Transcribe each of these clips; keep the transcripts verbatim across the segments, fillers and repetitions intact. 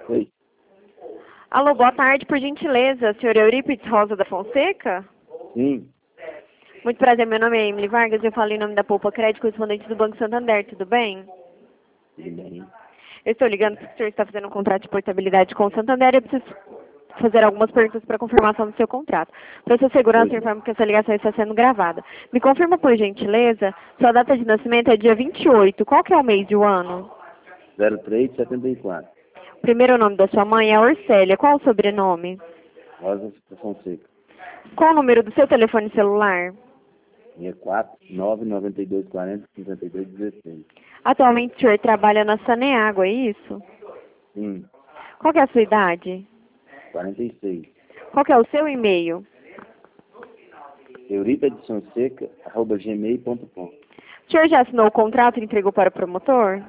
Oi. Alô, boa tarde, por gentileza. Senhor Eurípides Rosa da Fonseca? Sim. Muito prazer, meu nome é Emily Vargas, eu falo em nome da Poupa Crédito, correspondente do Banco Santander, tudo bem? Tudo bem. Eu estou ligando porque o senhor está fazendo um contrato de portabilidade com o Santander e eu preciso fazer algumas perguntas para confirmação do seu contrato. Para sua segurança, eu informo que essa ligação está sendo gravada. Me confirma, por gentileza, sua data de nascimento é dia vinte e oito. Qual que é o mês e o ano? zero três setenta e quatro. O primeiro nome da sua mãe é Orcélia. Qual o sobrenome? Rosa Fonseca. Qual o número do seu telefone celular? sessenta e quatro, nove nove dois, quarenta, cinquenta e dois, dezesseis. Atualmente o senhor trabalha na Saneago, é isso? Sim. Qual que é a sua idade? quarenta e seis. Qual que é o seu e-mail? euripadesfonseca, arroba gmail ponto com. O senhor já assinou o contrato e entregou para o promotor?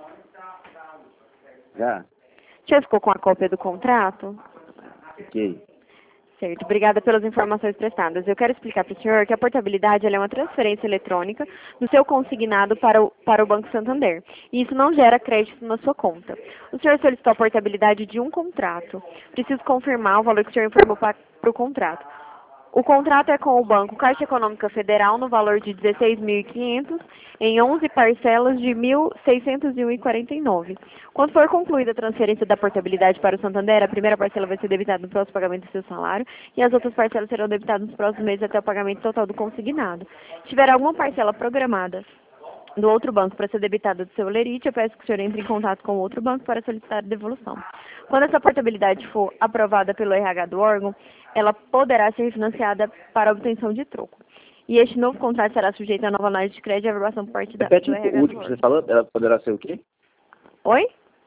Já? O senhor ficou com a cópia do contrato? Ok. Certo, obrigada pelas informações prestadas. Eu quero explicar para o senhor que a portabilidade ela é uma transferência eletrônica do seu consignado para o, para o Banco Santander. E isso não gera crédito na sua conta. O senhor solicitou a portabilidade de um contrato. Preciso confirmar o valor que o senhor informou para o contrato. O contrato é com o Banco Caixa Econômica Federal no valor de dezesseis mil e quinhentos em onze parcelas de mil seiscentos e um reais e quarenta e nove centavos. Quando for concluída a transferência da portabilidade para o Santander, a primeira parcela vai ser debitada no próximo pagamento do seu salário e as outras parcelas serão debitadas nos próximos meses até o pagamento total do consignado. Se tiver alguma parcela programada do outro banco para ser debitada do seu lerite, eu peço que o senhor entre em contato com o outro banco para solicitar a devolução. Quando essa portabilidade for aprovada pelo R H do órgão, ela poderá ser financiada para a obtenção de troco. E este novo contrato será sujeito a nova análise de crédito e aprovação por parte da, Repete do o R H do último que você órgão. falou, ela poderá ser o quê? Oi?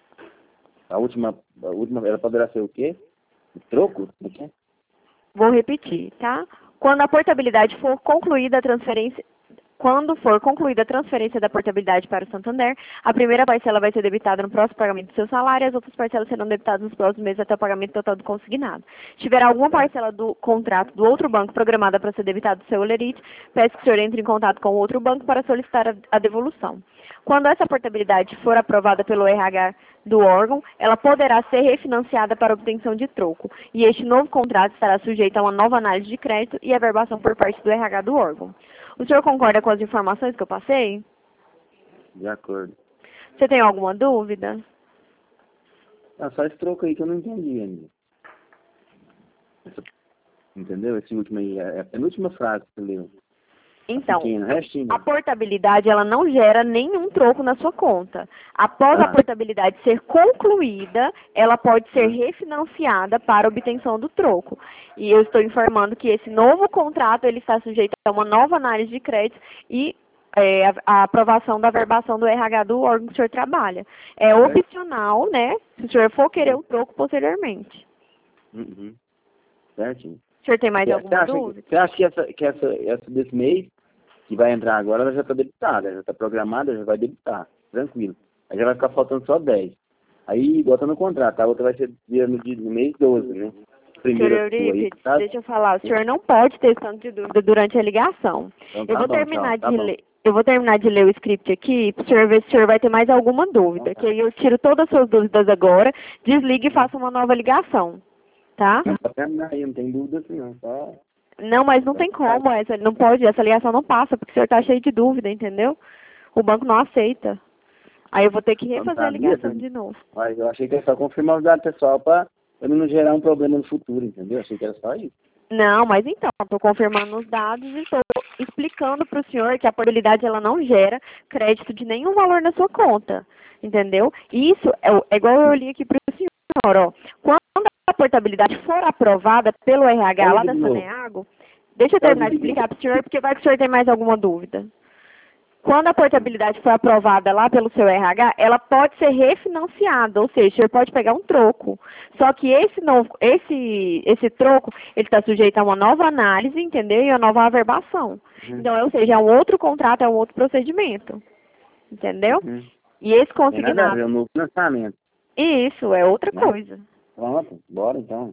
A última, a última, ela poderá ser o quê? O troco? O quê? Vou repetir, tá? Quando a portabilidade for concluída a transferência, quando for concluída a transferência da portabilidade para o Santander, a primeira parcela vai ser debitada no próximo pagamento do seu salário e as outras parcelas serão debitadas nos próximos meses até o pagamento total do consignado. Se tiver alguma parcela do contrato do outro banco programada para ser debitada do seu lerite, peço que o senhor entre em contato com o outro banco para solicitar a, a devolução. Quando essa portabilidade for aprovada pelo R H do órgão, ela poderá ser refinanciada para obtenção de troco. E este novo contrato estará sujeito a uma nova análise de crédito e averbação por parte do R H do órgão. O senhor concorda com as informações que eu passei? De acordo. Você tem alguma dúvida? Ah, só esse troco aí que eu não entendi ainda. Essa- entendeu? Esse último aí, é a penúltima frase que você leu. Então, Pequeno, restinho. a portabilidade ela não gera nenhum troco na sua conta. Após a Ah. portabilidade ser concluída, ela pode ser Ah. refinanciada para obtenção do troco. E eu estou informando que esse novo contrato ele está sujeito a uma nova análise de crédito e é, a, a aprovação da verbação do R H do órgão que o senhor trabalha. É Certo. opcional, né? Se o senhor for querer o troco posteriormente. Uhum. Certinho. O senhor tem mais Você alguma acha, dúvida? você acha que, essa, que essa, essa desse mês, que vai entrar agora, ela já está debitada, já está programada, já vai debitar, tranquilo. Aí já vai ficar faltando só dez. Aí bota no contrato, a outra vai ser dia no, dia, no mês doze, né? Senhor Primeira sua aí, Eurípides, tá? deixa eu falar, o senhor não pode ter tanto de dúvida durante a ligação. Então Eu tá vou bom, terminar tchau, tá de bom. ler. Eu vou terminar de ler o script aqui, para o senhor ver se o senhor vai ter mais alguma dúvida. Então Que tá. aí eu tiro todas as suas dúvidas agora, desligue e faça uma nova ligação. Tá? Não, pra terminar aí, não tem dúvida assim não, só... Não, mas não tem como, essa, não pode, essa ligação não passa, porque o senhor está cheio de dúvida, entendeu? O banco não aceita. Aí eu vou ter que Não refazer a sabia, ligação tá? de novo. Mas eu achei que era só confirmar os dados pessoal para não gerar um problema no futuro, entendeu? Achei que era só isso. Não, mas então, estou confirmando os dados e estou explicando para o senhor que a portabilidade ela não gera crédito de nenhum valor na sua conta, entendeu? Isso é, o- é igual eu li aqui para o senhor, ó. Quando a portabilidade for aprovada pelo R H lá Ouve da de novo. Saneago, deixa eu Pode terminar de dizer. explicar para o senhor, porque vai que o senhor tem mais alguma dúvida. Quando a portabilidade for aprovada lá pelo seu R H, ela pode ser refinanciada, ou seja, o senhor pode pegar um troco. Só que esse, novo, esse, esse troco, ele está sujeito a uma nova análise, entendeu? E a nova averbação. Uhum. Então, ou seja, é um outro contrato, é um outro procedimento. Entendeu? Uhum. E esse Tem nada a ver, consignado, um novo financiamento. isso é outra Né? coisa. Pronto, bora então.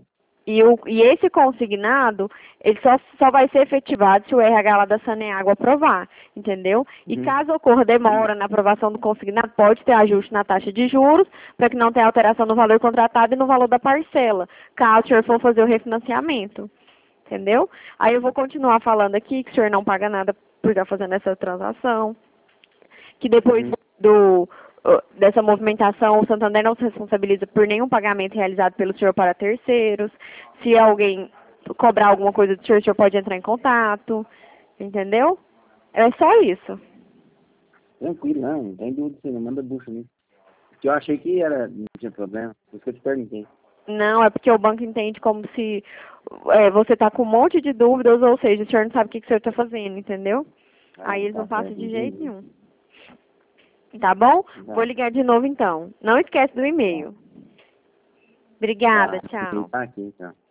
E, o, e esse consignado, ele só, só vai ser efetivado se o R H lá da Saneágua aprovar, entendeu? E Uhum. caso ocorra demora na aprovação do consignado, pode ter ajuste na taxa de juros, para que não tenha alteração no valor contratado e no valor da parcela, caso o senhor for fazer o refinanciamento, entendeu? Aí eu vou continuar falando aqui que o senhor não paga nada por estar fazendo essa transação, que depois Uhum. do, dessa movimentação, o Santander não se responsabiliza por nenhum pagamento realizado pelo senhor para terceiros. Se alguém cobrar alguma coisa do senhor, o senhor pode entrar em contato, entendeu? É só isso. Tranquilo, não, não tem dúvida, você não manda bucha nisso. Porque eu achei que era, não tinha problema, por isso que eu te perguntei. Não, é porque o banco entende como se é, você está com um monte de dúvidas, ou seja, o senhor não sabe o que, que o senhor está fazendo, entendeu? Ah, Aí eles tá não passam certo, de jeito entendi. nenhum. Tá bom? Tá, Vou ligar de novo então. Não esquece do tá, e-mail. Obrigada, tá, tchau. tá aqui, tá.